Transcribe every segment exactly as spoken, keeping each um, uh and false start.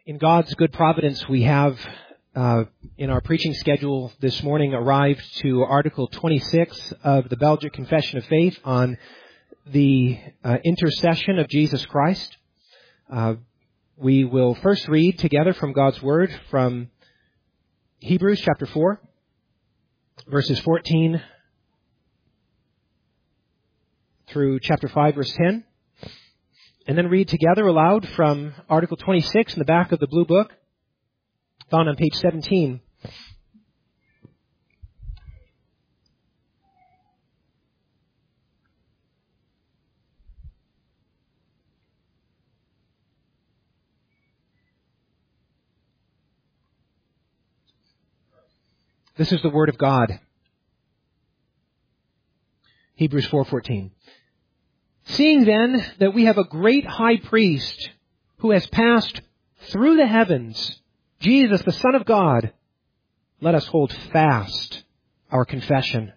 In God's good providence, we have, uh, in our preaching schedule this morning, arrived to Article twenty-six of the Belgic Confession of Faith on the uh, intercession of Jesus Christ. Uh, we will first read together from God's Word from Hebrews chapter four, verses fourteen through chapter five, verse ten. And then read together aloud from Article twenty-six in the back of the blue book, found on page seventeen. This is the Word of God. Hebrews four fourteen. Seeing then that we have a great high priest who has passed through the heavens, Jesus, the Son of God, let us hold fast our confession.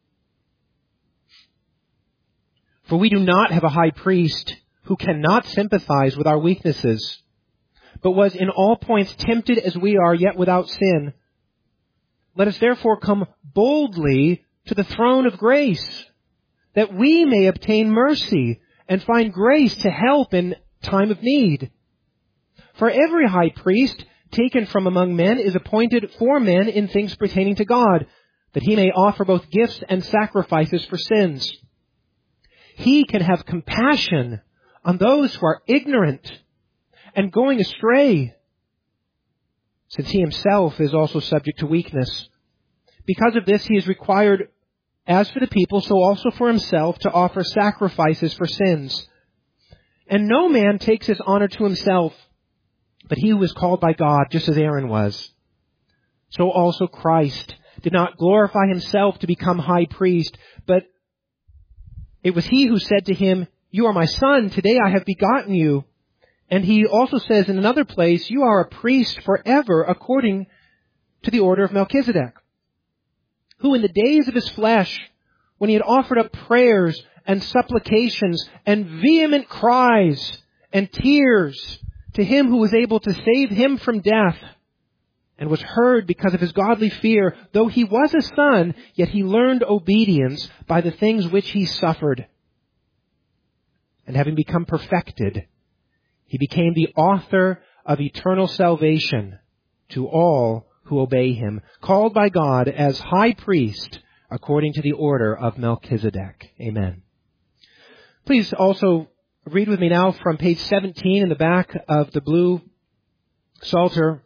For we do not have a high priest who cannot sympathize with our weaknesses, but was in all points tempted as we are, yet without sin. Let us therefore come boldly to the throne of grace, that we may obtain mercy and find grace to help in time of need. For every high priest taken from among men is appointed for men in things pertaining to God, that he may offer both gifts and sacrifices for sins. He can have compassion on those who are ignorant and going astray, since he himself is also subject to weakness. Because of this, he is required, as for the people, so also for himself, to offer sacrifices for sins. And no man takes his honor to himself, but he who is called by God, just as Aaron was. So also Christ did not glorify himself to become high priest, but it was he who said to him, "You are my son, today I have begotten you." And he also says in another place, "You are a priest forever, according to the order of Melchizedek," who in the days of his flesh, when he had offered up prayers and supplications and vehement cries and tears to him who was able to save him from death, and was heard because of his godly fear, though he was a son, yet he learned obedience by the things which he suffered. And having become perfected, he became the author of eternal salvation to all who obey him, called by God as high priest according to the order of Melchizedek. Amen. Please also read with me now from page seventeen in the back of the blue Psalter,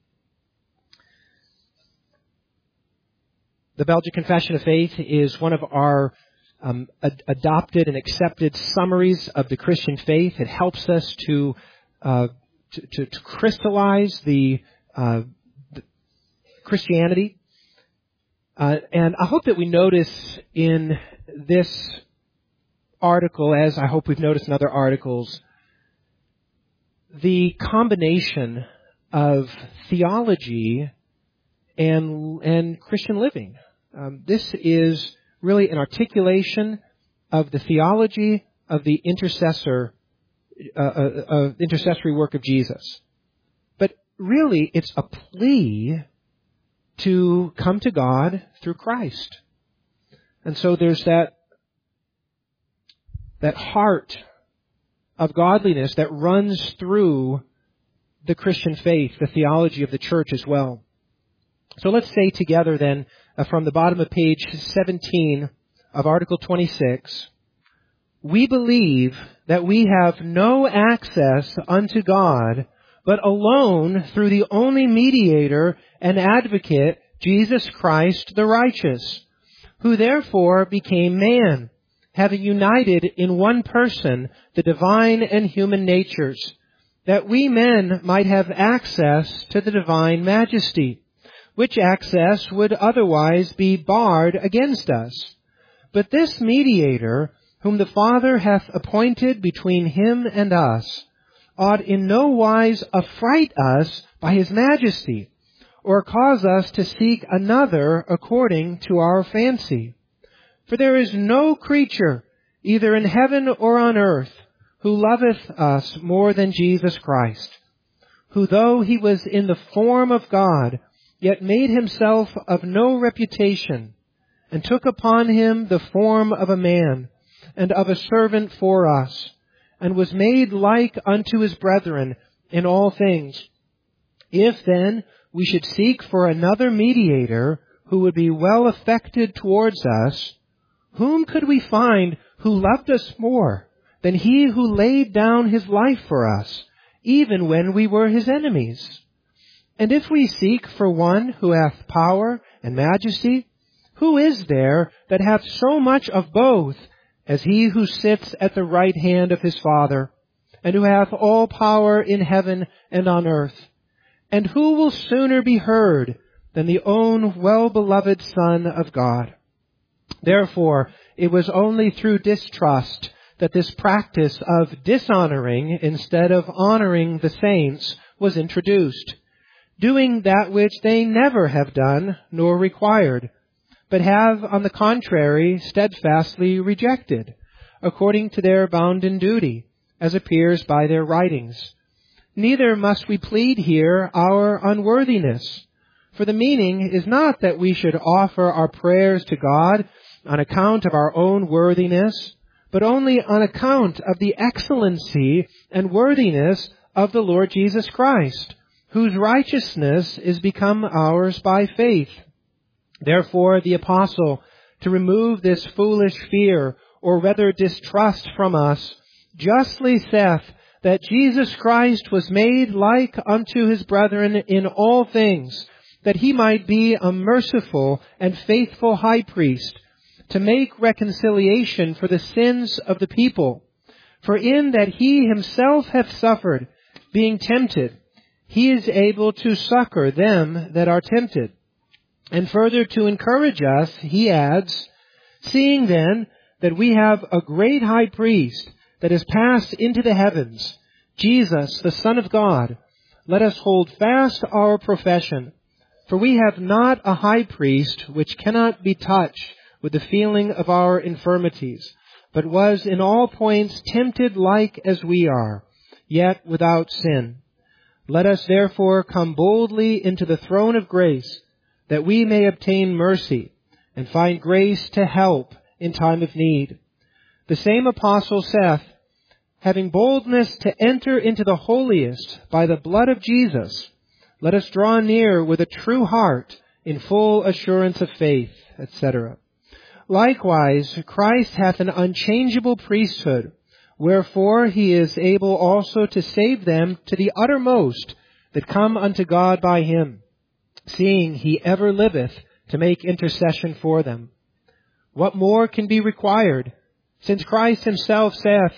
the Belgic Confession of Faith is one of our um, ad- adopted and accepted summaries of the Christian faith. It helps us to uh, to, to, to crystallize the uh, Christianity. Uh, and I hope that we notice in this article, as I hope we've noticed in other articles, the combination of theology and, and Christian living. Um, this is really an articulation of the theology of the intercessor, uh, uh, uh, intercessory work of Jesus. But really, it's a plea to come to God through Christ. And so there's that, that heart of godliness that runs through the Christian faith, the theology of the church as well. So let's say together then, uh, from the bottom of page seventeen of Article twenty-six, we believe that we have no access unto God but alone through the only mediator and advocate, Jesus Christ the righteous, who therefore became man, having united in one person the divine and human natures, that we men might have access to the divine majesty, which access would otherwise be barred against us. But this mediator, whom the Father hath appointed between him and us, ought in no wise affright us by his majesty, or cause us to seek another according to our fancy. For there is no creature, either in heaven or on earth, who loveth us more than Jesus Christ, who though he was in the form of God, yet made himself of no reputation, and took upon him the form of a man, and of a servant for us, and was made like unto his brethren in all things. If then we should seek for another mediator who would be well affected towards us, whom could we find who loved us more than he who laid down his life for us, even when we were his enemies? And if we seek for one who hath power and majesty, who is there that hath so much of both as he who sits at the right hand of his Father, and who hath all power in heaven and on earth? And who will sooner be heard than the own well-beloved Son of God? Therefore, it was only through distrust that this practice of dishonoring instead of honoring the saints was introduced, doing that which they never have done nor required, but have, on the contrary, steadfastly rejected, according to their bounden duty, as appears by their writings. Neither must we plead here our unworthiness, for the meaning is not that we should offer our prayers to God on account of our own worthiness, but only on account of the excellency and worthiness of the Lord Jesus Christ, whose righteousness is become ours by faith. Therefore the apostle, to remove this foolish fear, or rather distrust from us, justly saith that Jesus Christ was made like unto his brethren in all things, that he might be a merciful and faithful high priest, to make reconciliation for the sins of the people. For in that he himself hath suffered, being tempted, he is able to succor them that are tempted. And further to encourage us, he adds, seeing then that we have a great high priest that is passed into the heavens, Jesus, the Son of God, let us hold fast our profession. For we have not a high priest which cannot be touched with the feeling of our infirmities, but was in all points tempted like as we are, yet without sin. Let us therefore come boldly into the throne of grace, that we may obtain mercy and find grace to help in time of need. The same apostle saith, having boldness to enter into the holiest by the blood of Jesus, let us draw near with a true heart in full assurance of faith, et cetera. Likewise, Christ hath an unchangeable priesthood, wherefore he is able also to save them to the uttermost that come unto God by him, seeing he ever liveth to make intercession for them. What more can be required, since Christ himself saith,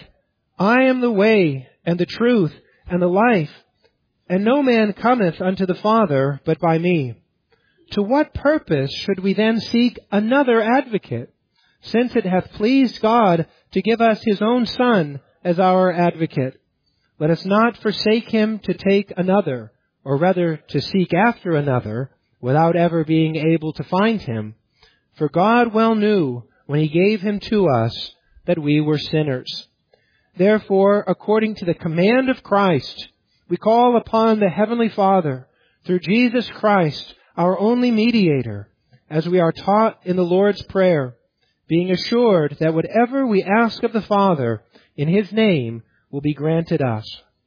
I am the way, and the truth, and the life, and no man cometh unto the Father but by me. To what purpose should we then seek another advocate, since it hath pleased God to give us his own Son as our advocate? Let us not forsake him to take another, or rather to seek after another, without ever being able to find him. For God well knew, when he gave him to us, that we were sinners. Therefore, according to the command of Christ, we call upon the Heavenly Father, through Jesus Christ, our only mediator, as we are taught in the Lord's Prayer, being assured that whatever we ask of the Father in his name will be granted us.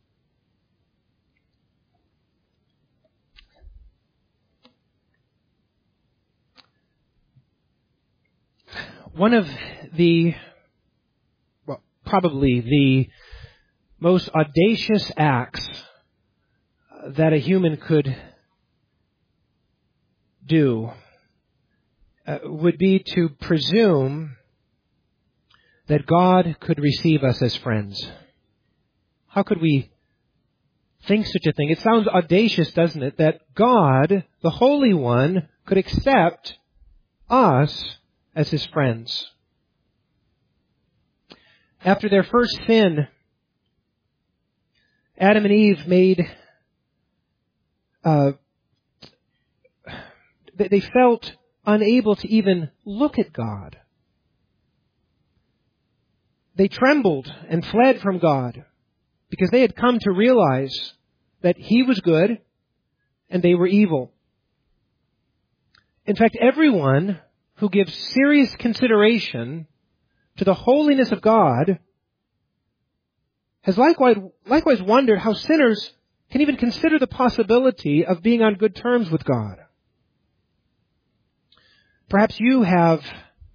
One of the, well, probably the most audacious acts that a human could do uh, would be to presume that God could receive us as friends. How could we think such a thing? It sounds audacious, doesn't it? That God, the Holy One, could accept us as his friends. After their first sin, Adam and Eve made, uh, they felt unable to even look at God. They trembled and fled from God because they had come to realize that He was good and they were evil. In fact, everyone who gives serious consideration to the holiness of God has likewise, likewise wondered how sinners can even consider the possibility of being on good terms with God. Perhaps you have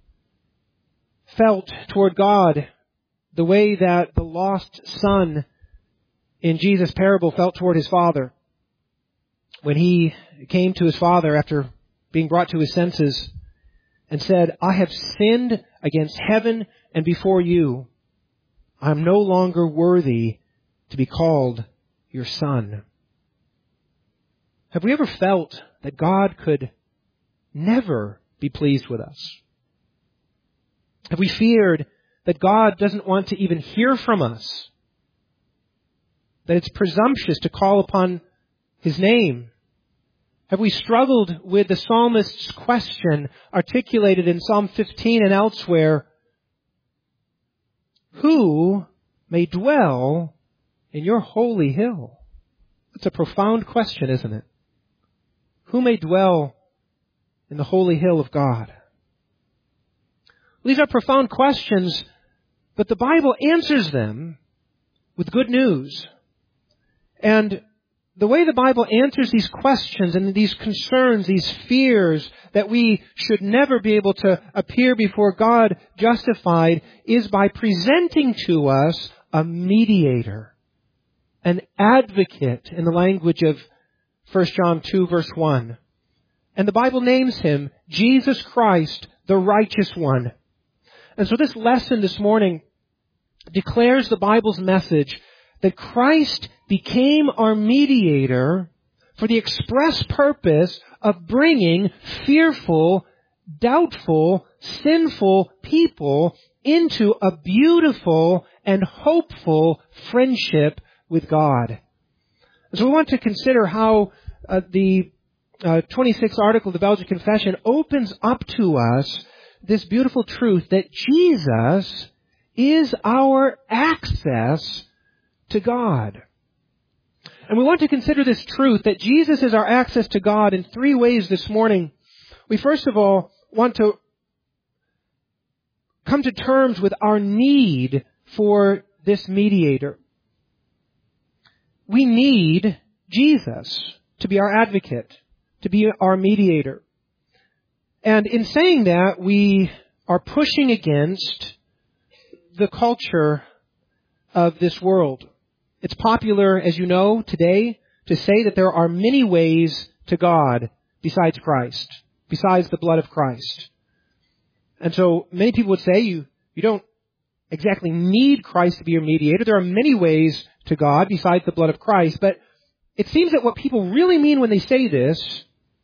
felt toward God the way that the lost son in Jesus' parable felt toward his father. When he came to his father after being brought to his senses and said, I have sinned against heaven and before you. I am no longer worthy to be called your son. Have we ever felt that God could never be pleased with us? Have we feared that God doesn't want to even hear from us? That it's presumptuous to call upon His name? Have we struggled with the psalmist's question articulated in Psalm fifteen and elsewhere? Who may dwell in your holy hill? It's a profound question, isn't it? Who may dwell in the holy hill of God? These are profound questions, but the Bible answers them with good news. And the way the Bible answers these questions and these concerns, these fears that we should never be able to appear before God justified, is by presenting to us a mediator, an advocate in the language of First John two verse one. And the Bible names Him Jesus Christ, the righteous one. And so this lesson this morning declares the Bible's message that Christ became our mediator for the express purpose of bringing fearful, doubtful, sinful people into a beautiful and hopeful friendship with God. So we want to consider how uh, the uh, twenty-sixth article of the Belgian Confession opens up to us this beautiful truth that Jesus is our access to God. And we want to consider this truth that Jesus is our access to God in three ways this morning. We first of all want to come to terms with our need for this mediator. We need Jesus to be our advocate, to be our mediator. And in saying that, we are pushing against the culture of this world. It's popular, as you know, today to say that there are many ways to God besides Christ, besides the blood of Christ. And so many people would say you, you don't exactly need Christ to be your mediator. There are many ways to God besides the blood of Christ. But it seems that what people really mean when they say this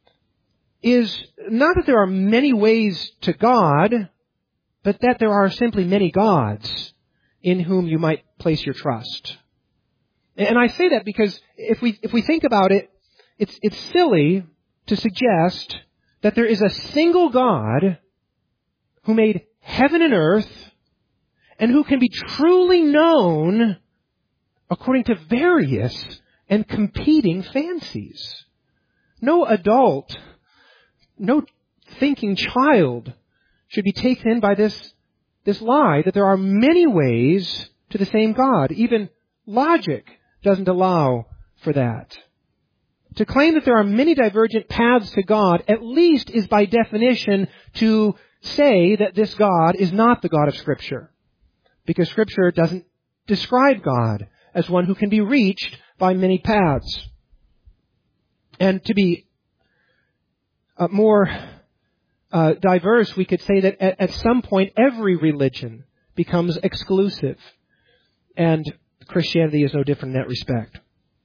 is not that there are many ways to God, but that there are simply many gods in whom you might place your trust. And I say that because if we if we think about it, it's it's silly to suggest that there is a single God who made heaven and earth and who can be truly known according to various and competing fancies. No adult, no thinking child should be taken in by this, this lie that there are many ways to the same God. Even logic doesn't allow for that. To claim that there are many divergent paths to God, at least is by definition to say that this God is not the God of Scripture. Because Scripture doesn't describe God as one who can be reached by many paths. And to be uh, more uh, diverse, we could say that at, at some point every religion becomes exclusive. And Christianity is no different in that respect.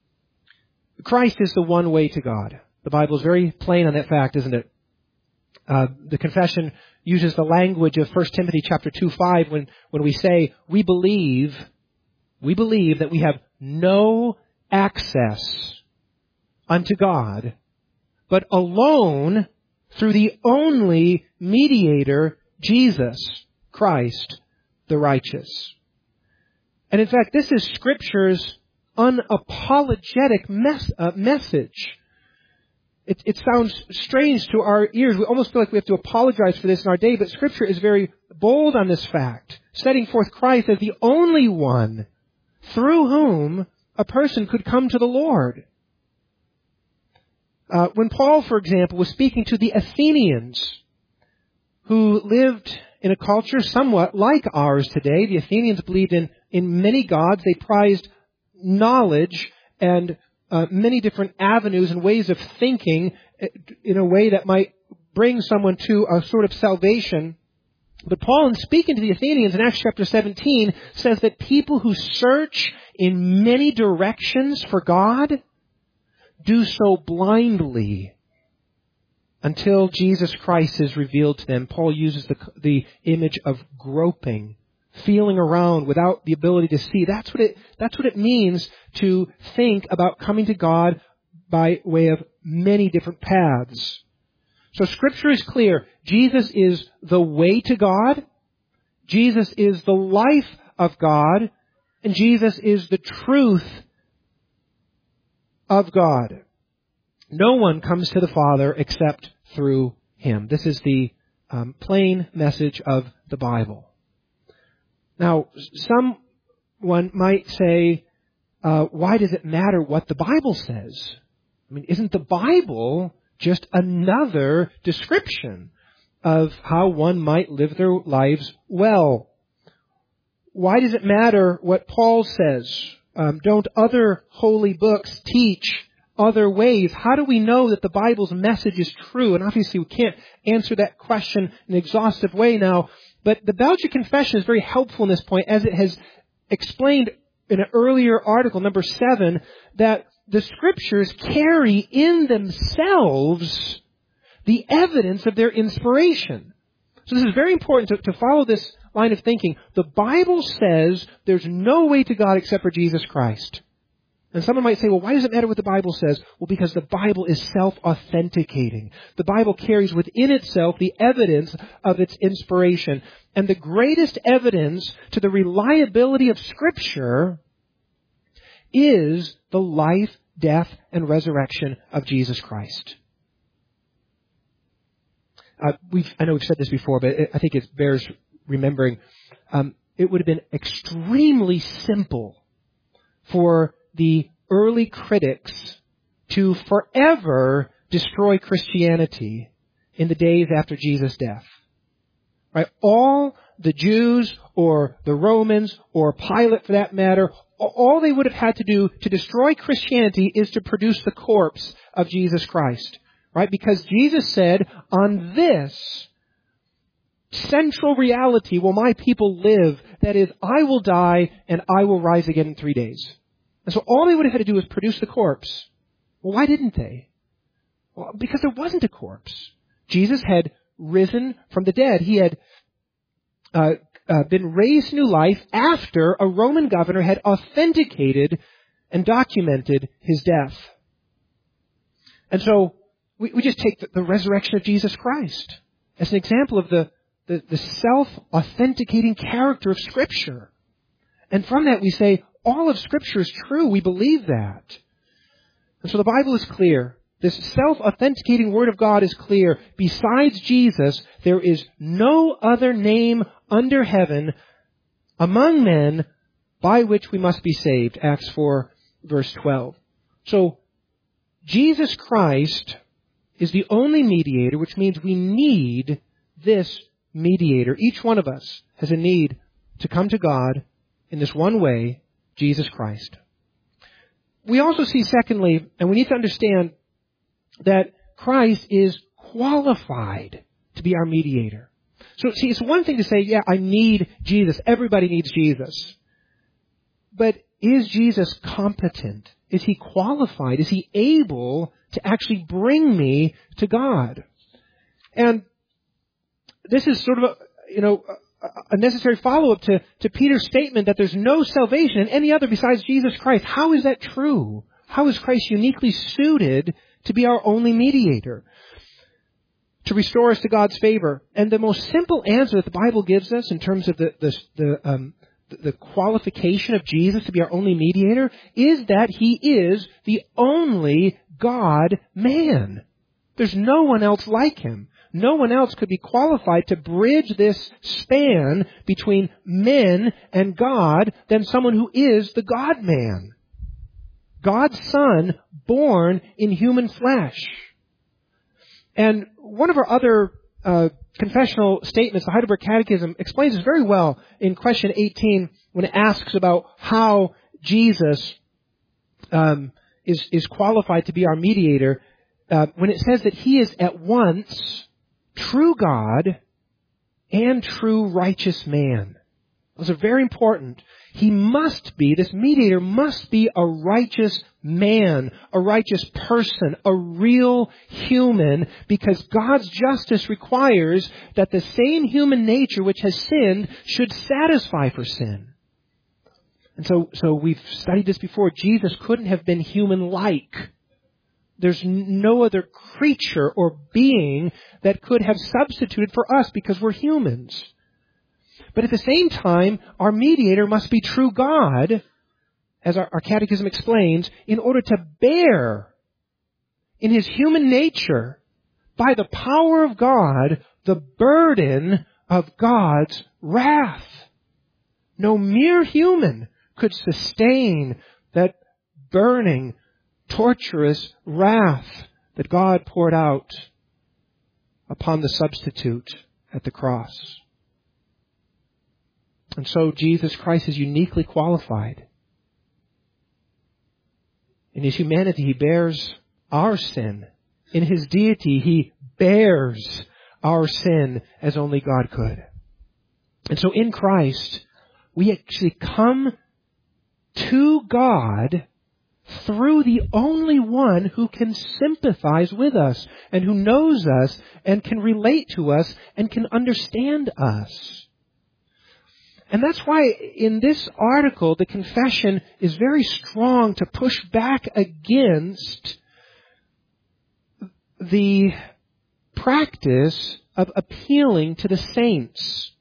Christ is the one way to God. The Bible is very plain on that fact, isn't it? Uh, the confession uses the language of First Timothy chapter two five when, when we say, we believe, we believe that we have no access unto God, but alone through the only mediator, Jesus Christ, the righteous. And in fact, this is Scripture's unapologetic mes- uh, message. It, it sounds strange to our ears. We almost feel like we have to apologize for this in our day, but Scripture is very bold on this fact, setting forth Christ as the only one through whom a person could come to the Lord. Uh, when Paul, for example, was speaking to the Athenians, who lived in a culture somewhat like ours today, the Athenians believed in, in many gods. They prized knowledge and Uh, many different avenues and ways of thinking in a way that might bring someone to a sort of salvation. But Paul, in speaking to the Athenians in Acts chapter seventeen, says that people who search in many directions for God do so blindly until Jesus Christ is revealed to them. Paul uses the, the image of groping, feeling around without the ability to see. That's what it, that's what it means to think about coming to God by way of many different paths. So Scripture is clear. Jesus is the way to God. Jesus is the life of God. And Jesus is the truth of God. No one comes to the Father except through Him. This is the um, plain message of the Bible. Now, someone might say, uh, why does it matter what the Bible says? I mean, isn't the Bible just another description of how one might live their lives well? Why does it matter what Paul says? Um, don't other holy books teach other ways? How do we know that the Bible's message is true? And obviously we can't answer that question in an exhaustive way now. But the Belgic Confession is very helpful in this point, as it has explained in an earlier article, number seven, that the Scriptures carry in themselves the evidence of their inspiration. So this is very important to, to follow this line of thinking. The Bible says there's no way to God except for Jesus Christ. And someone might say, well, why does it matter what the Bible says? Well, because the Bible is self-authenticating. The Bible carries within itself the evidence of its inspiration. And the greatest evidence to the reliability of Scripture is the life, death, and resurrection of Jesus Christ. Uh, we've, I know we've said this before, but it, I think it bears remembering. Um, it would have been extremely simple for the early critics to forever destroy Christianity in the days after Jesus' death. Right? All the Jews or the Romans or Pilate for that matter, all they would have had to do to destroy Christianity is to produce the corpse of Jesus Christ. Right? Because Jesus said, on this central reality will my people live. That is, I will die and I will rise again in three days. And so all they would have had to do was produce the corpse. Well, why didn't they? Well, because there wasn't a corpse. Jesus had risen from the dead. He had uh, uh, been raised to new life after a Roman governor had authenticated and documented his death. And so we, we just take the, the resurrection of Jesus Christ as an example of the, the, the self-authenticating character of Scripture. And from that we say, all of Scripture is true. We believe that. And so the Bible is clear. This self-authenticating Word of God is clear. Besides Jesus, there is no other name under heaven among men by which we must be saved. Acts four, verse twelve. So, Jesus Christ is the only mediator, which means we need this mediator. Each one of us has a need to come to God in this one way, Jesus Christ. We also see, secondly, and we need to understand that Christ is qualified to be our mediator. So, see, it's one thing to say, yeah, I need Jesus. Everybody needs Jesus. But is Jesus competent? Is He qualified? Is He able to actually bring me to God? And this is sort of a, you know, a necessary follow-up to, to Peter's statement that there's no salvation in any other besides Jesus Christ. How is that true? How is Christ uniquely suited to be our only mediator, to restore us to God's favor? And the most simple answer that the Bible gives us in terms of the, the, the um, the qualification of Jesus to be our only mediator is that he is the only God-man. There's no one else like him. No one else could be qualified to bridge this span between men and God than someone who is the God-man. God's Son, born in human flesh. And one of our other uh, confessional statements, the Heidelberg Catechism, explains this very well in question eighteen when it asks about how Jesus um, is, is qualified to be our mediator. Uh, when it says that he is at once true God and true righteous man. Those are very important. He must be, this mediator must be a righteous man, a righteous person, a real human, because God's justice requires that the same human nature which has sinned should satisfy for sin. And so, so we've studied this before. Jesus couldn't have been human-like. There's no other creature or being that could have substituted for us because we're humans. But at the same time, our mediator must be true God, as our, our catechism explains, in order to bear in his human nature, by the power of God, the burden of God's wrath. No mere human could sustain that burning, torturous wrath that God poured out upon the substitute at the cross. And so Jesus Christ is uniquely qualified. In his humanity, he bears our sin. In his deity, he bears our sin as only God could. And so in Christ, we actually come to God through the only one who can sympathize with us and who knows us and can relate to us and can understand us. And that's why in this article, the confession is very strong to push back against the practice of appealing to the saints.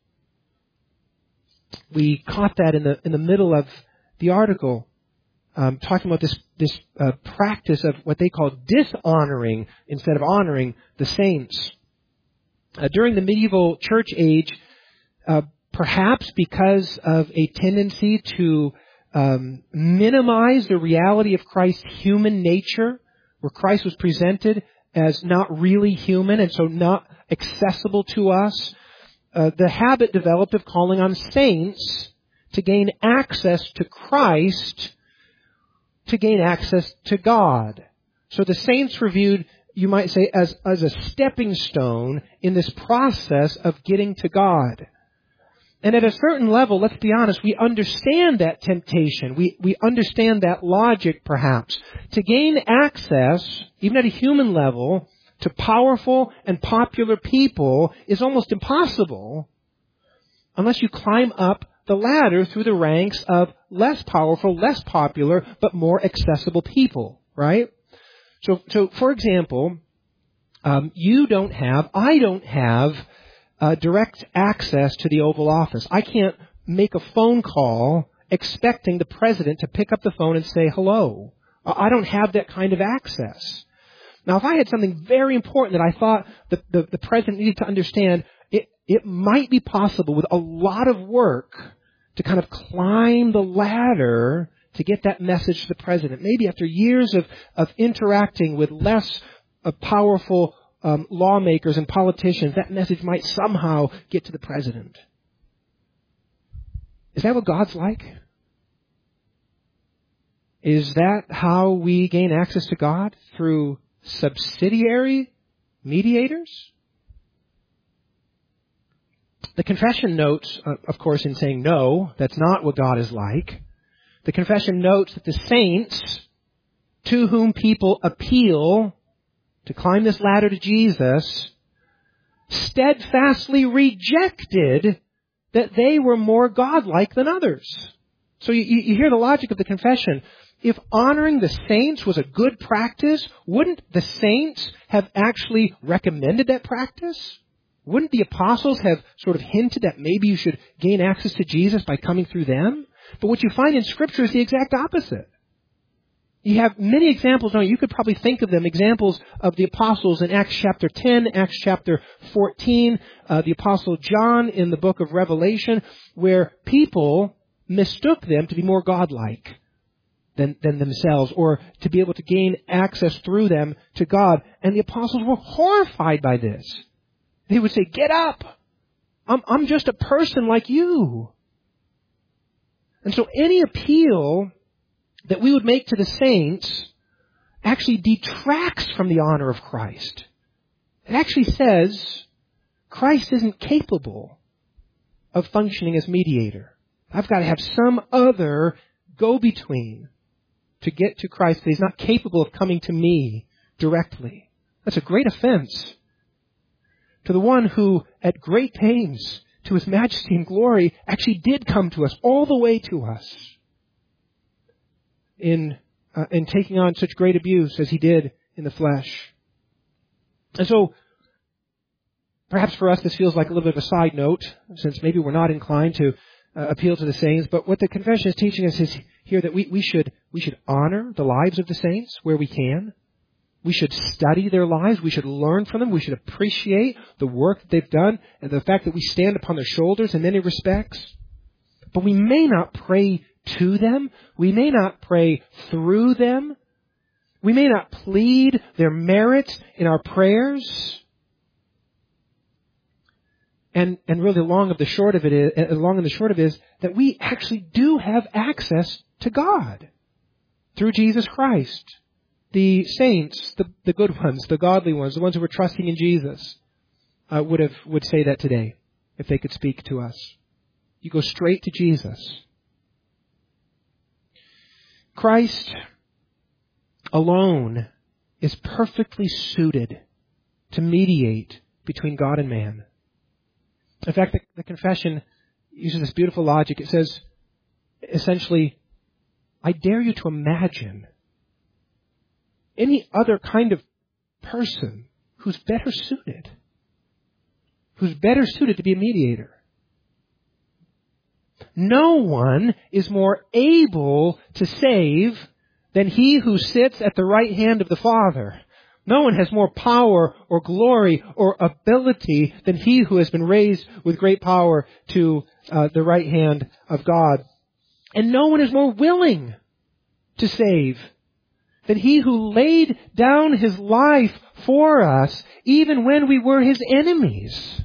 We caught that in the in the middle of the article. Um, talking about this this uh, practice of what they call dishonoring instead of honoring the saints. Uh, during the medieval church age, uh, perhaps because of a tendency to um, minimize the reality of Christ's human nature, where Christ was presented as not really human and so not accessible to us, uh, the habit developed of calling on saints to gain access to Christ, to gain access to God. So the saints were viewed, you might say, as, as a stepping stone in this process of getting to God. And at a certain level, let's be honest, we understand that temptation. We, we understand that logic, perhaps. To gain access, even at a human level, to powerful and popular people is almost impossible unless you climb up the ladder through the ranks of less powerful, less popular, but more accessible people, right? So, so for example, um, you don't have, I don't have uh, direct access to the Oval Office. I can't make a phone call expecting the president to pick up the phone and say hello. I don't have that kind of access. Now, if I had something very important that I thought the, the, the president needed to understand, it, it might be possible with a lot of work to kind of climb the ladder to get that message to the president. Maybe after years of, of interacting with less uh, powerful um, lawmakers and politicians, that message might somehow get to the president. Is that what God's like? Is that how we gain access to God? Through subsidiary mediators? The confession notes, uh, of course, in saying no, that's not what God is like. The confession notes that the saints to whom people appeal to climb this ladder to Jesus steadfastly rejected that they were more godlike than others. So you, you hear the logic of the confession. If honoring the saints was a good practice, wouldn't the saints have actually recommended that practice? Wouldn't the apostles have sort of hinted that maybe you should gain access to Jesus by coming through them? But what you find in Scripture is the exact opposite. You have many examples, no, you could probably think of them, examples of the apostles in Acts chapter ten, Acts chapter fourteen, uh, the apostle John in the book of Revelation, where people mistook them to be more godlike than, than themselves, or to be able to gain access through them to God. And the apostles were horrified by this. They would say, get up! I'm, I'm just a person like you. And so any appeal that we would make to the saints actually detracts from the honor of Christ. It actually says Christ isn't capable of functioning as mediator. I've got to have some other go-between to get to Christ, but He's not capable of coming to me directly. That's a great offense to the one who, at great pains, to His majesty and glory, actually did come to us, all the way to us, in uh, in taking on such great abuse as He did in the flesh. And so, perhaps for us this feels like a little bit of a side note, since maybe we're not inclined to uh, appeal to the saints, but what the confession is teaching us is here that we, we should we should honor the lives of the saints where we can. We should study their lives. We should learn from them. We should appreciate the work that they've done and the fact that we stand upon their shoulders in many respects. But we may not pray to them. We may not pray through them. We may not plead their merits in our prayers. And, and really the long of the short of it is, uh, long and the short of it is that we actually do have access to God through Jesus Christ. The saints, the, the good ones, the godly ones, the ones who were trusting in Jesus, uh, would have would say that today if they could speak to us. You go straight to Jesus. Christ alone is perfectly suited to mediate between God and man. In fact, the, the confession uses this beautiful logic. It says, essentially, I dare you to imagine any other kind of person who's better suited, who's better suited to be a mediator. No one is more able to save than He who sits at the right hand of the Father. No one has more power or glory or ability than He who has been raised with great power to uh, the right hand of God. And no one is more willing to save than He who laid down His life for us, even when we were His enemies.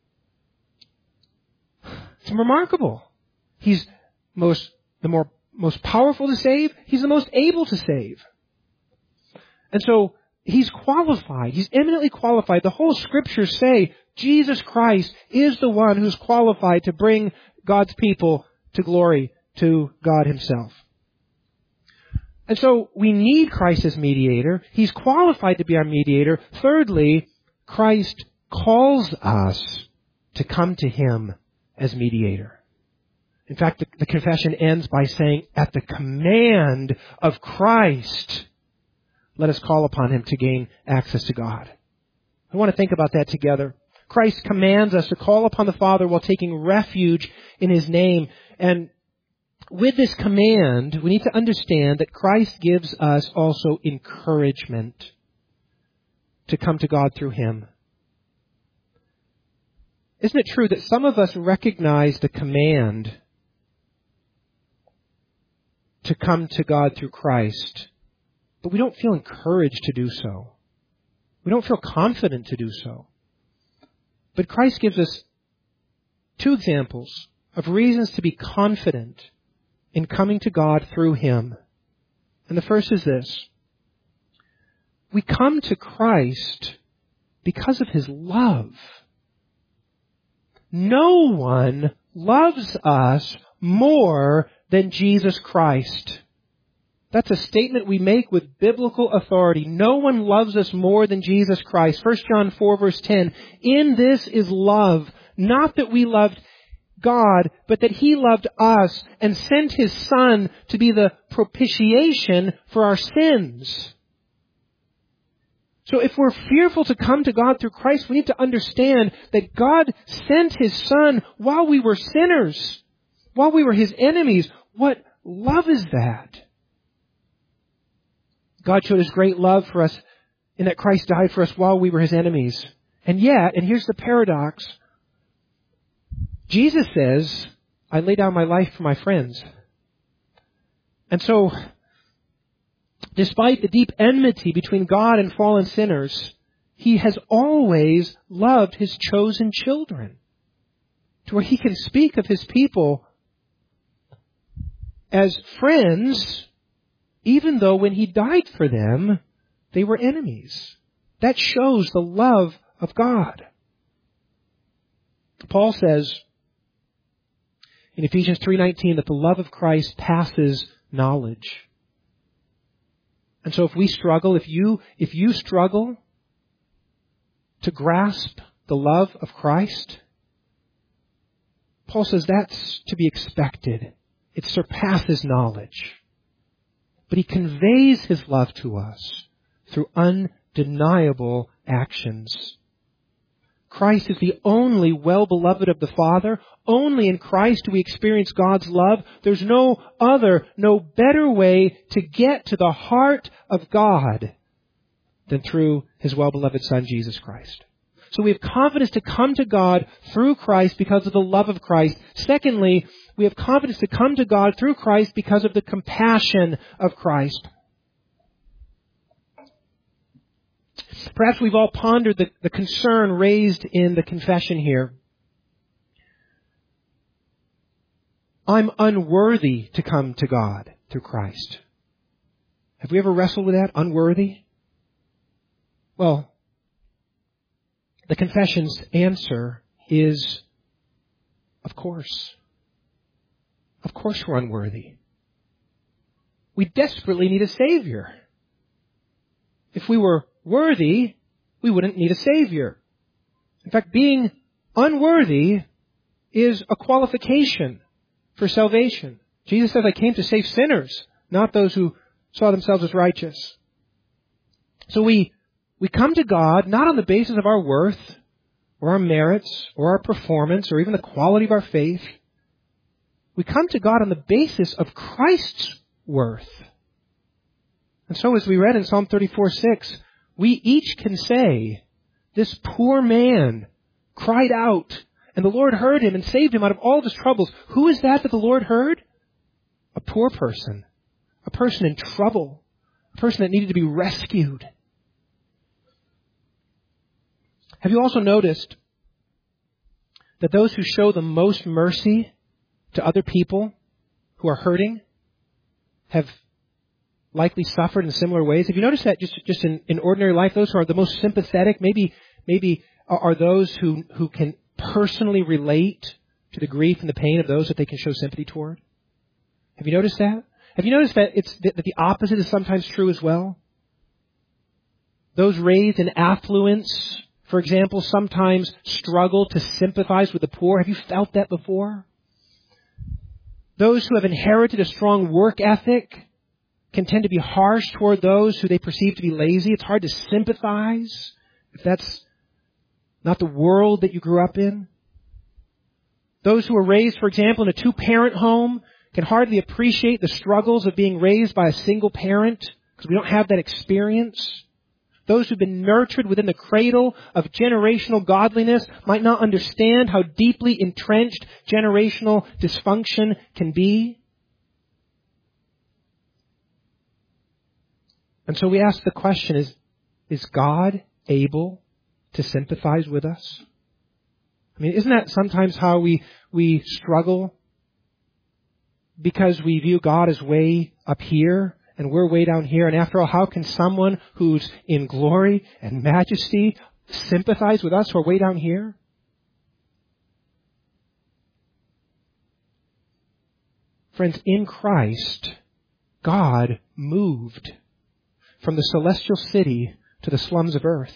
It's remarkable. He's most, the more, most powerful to save. He's the most able to save. And so, He's qualified. He's eminently qualified. The whole Scriptures say Jesus Christ is the one who's qualified to bring God's people to glory, to God Himself. And so we need Christ as mediator. He's qualified to be our mediator. Thirdly, Christ calls us to come to Him as mediator. In fact, the, the confession ends by saying, at the command of Christ, let us call upon Him to gain access to God. I want to think about that together. Christ commands us to call upon the Father while taking refuge in His name. And with this command, we need to understand that Christ gives us also encouragement to come to God through Him. Isn't it true that some of us recognize the command to come to God through Christ, but we don't feel encouraged to do so. We don't feel confident to do so. But Christ gives us two examples of reasons to be confident in coming to God through Him. And the first is this. We come to Christ because of His love. No one loves us more than Jesus Christ. That's a statement we make with biblical authority. No one loves us more than Jesus Christ. First John four verse ten. In this is love, not that we loved God, but that He loved us and sent His Son to be the propitiation for our sins. So if we're fearful to come to God through Christ, we need to understand that God sent His Son while we were sinners, while we were His enemies. What love is that? God showed His great love for us in that Christ died for us while we were His enemies. And yet, and here's the paradox, Jesus says, I lay down my life for my friends. And so, despite the deep enmity between God and fallen sinners, He has always loved His chosen children, to where He can speak of His people as friends, even though when He died for them, they were enemies. That shows the love of God. Paul says in Ephesians three nineteen that the love of Christ passes knowledge. And so if we struggle, if you, if you struggle to grasp the love of Christ, Paul says that's to be expected. It surpasses knowledge. But He conveys His love to us through undeniable actions. Christ is the only well-beloved of the Father. Only in Christ do we experience God's love. There's no other, no better way to get to the heart of God than through His well-beloved Son, Jesus Christ. So we have confidence to come to God through Christ because of the love of Christ. Secondly, we have confidence to come to God through Christ because of the compassion of Christ. Perhaps we've all pondered the, the concern raised in the confession here. I'm unworthy to come to God through Christ. Have we ever wrestled with that? Unworthy? Well, the confession's answer is, of course. Of course we're unworthy. We desperately need a Savior. If we were worthy, we wouldn't need a Savior. In fact, being unworthy is a qualification for salvation. Jesus says, I came to save sinners, not those who saw themselves as righteous. So we, we come to God not on the basis of our worth, or our merits, or our performance, or even the quality of our faith. We come to God on the basis of Christ's worth. And so as we read in Psalm thirty-four six, we each can say, this poor man cried out, and the Lord heard him and saved him out of all of his troubles. Who is that that the Lord heard? A poor person. A person in trouble. A person that needed to be rescued. Have you also noticed that those who show the most mercy to other people who are hurting have likely suffered in similar ways? Have you noticed that just, just in, in ordinary life, those who are the most sympathetic, maybe, maybe are, are those who, who can personally relate to the grief and the pain of those that they can show sympathy toward? Have you noticed that? Have you noticed that it's, that the opposite is sometimes true as well? Those raised in affluence, for example, sometimes struggle to sympathize with the poor. Have you felt that before? Those who have inherited a strong work ethic can tend to be harsh toward those who they perceive to be lazy. It's hard to sympathize if that's not the world that you grew up in. Those who are raised, for example, in a two-parent home can hardly appreciate the struggles of being raised by a single parent because we don't have that experience. Those who've been nurtured within the cradle of generational godliness might not understand how deeply entrenched generational dysfunction can be. And so we ask the question, is, is God able to sympathize with us? I mean, isn't that sometimes how we, we struggle? Because we view God as way up here and we're way down here. And after all, how can someone who's in glory and majesty sympathize with us who are way down here? Friends, in Christ, God moved from the celestial city to the slums of earth.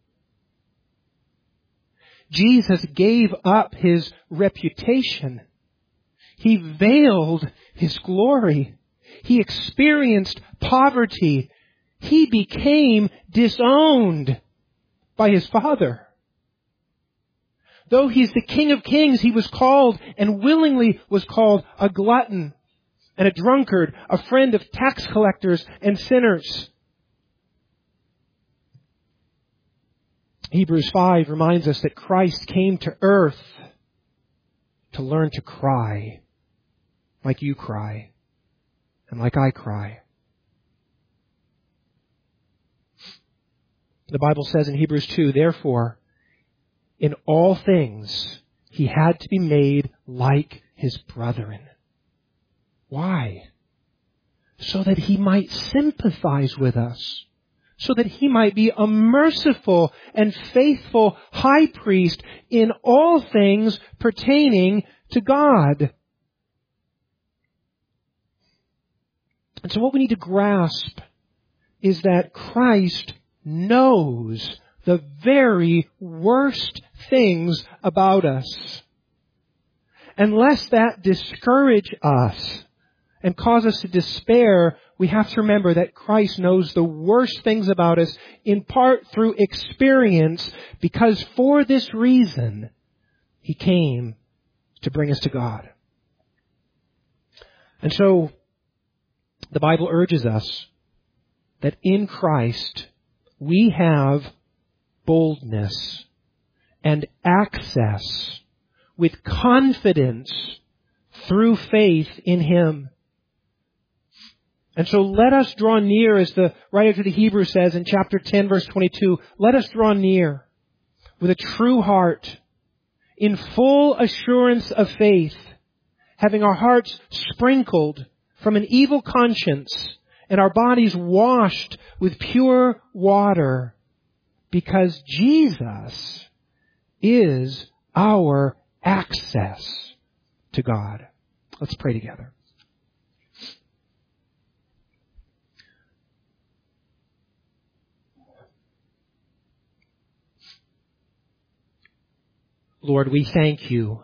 Jesus gave up His reputation. He veiled His glory. He experienced poverty. He became disowned by his Father. Though he's the King of Kings, he was called, and willingly was called, a glutton and a drunkard, a friend of tax collectors and sinners. Hebrews five reminds us that Christ came to earth to learn to cry like you cry and like I cry. The Bible says in Hebrews two, therefore, in all things, he had to be made like his brethren. Why? So that he might sympathize with us. So that he might be a merciful and faithful high priest in all things pertaining to God. And so what we need to grasp is that Christ knows the very worst things about us. And lest that discourage us and cause us to despair, we have to remember that Christ knows the worst things about us, in part through experience, because for this reason, he came to bring us to God. And so, the Bible urges us that in Christ, we have boldness and access with confidence through faith in him. And so let us draw near, as the writer to the Hebrews says in chapter ten, verse twenty-two, let us draw near with a true heart, in full assurance of faith, having our hearts sprinkled from an evil conscience and our bodies washed with pure water, because Jesus is our access to God. Let's pray together. Lord, we thank you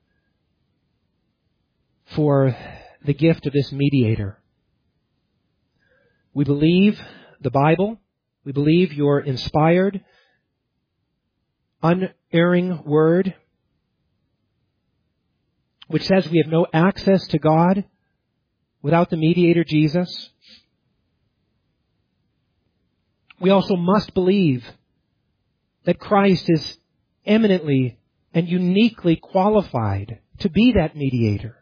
for the gift of this mediator. We believe the Bible. We believe your inspired, unerring word, which says we have no access to God without the mediator, Jesus. We also must believe that Christ is eminently and uniquely qualified to be that mediator.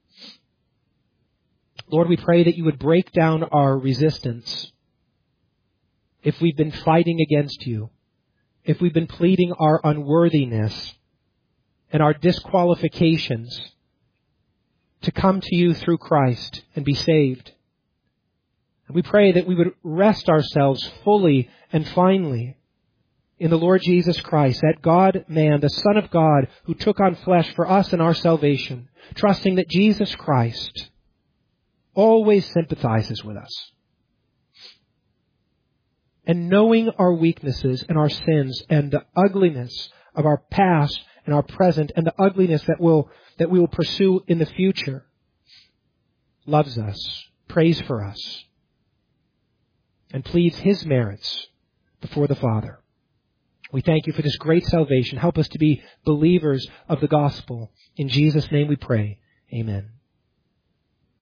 Lord, we pray that you would break down our resistance if we've been fighting against you, if we've been pleading our unworthiness and our disqualifications to come to you through Christ and be saved. And we pray that we would rest ourselves fully and finally in the Lord Jesus Christ, that God-man, the Son of God, who took on flesh for us and our salvation, trusting that Jesus Christ always sympathizes with us. And knowing our weaknesses and our sins and the ugliness of our past and our present and the ugliness that will that we will pursue in the future, loves us, prays for us, and pleads his merits before the Father. We thank you for this great salvation. Help us to be believers of the gospel. In Jesus' name we pray. Amen.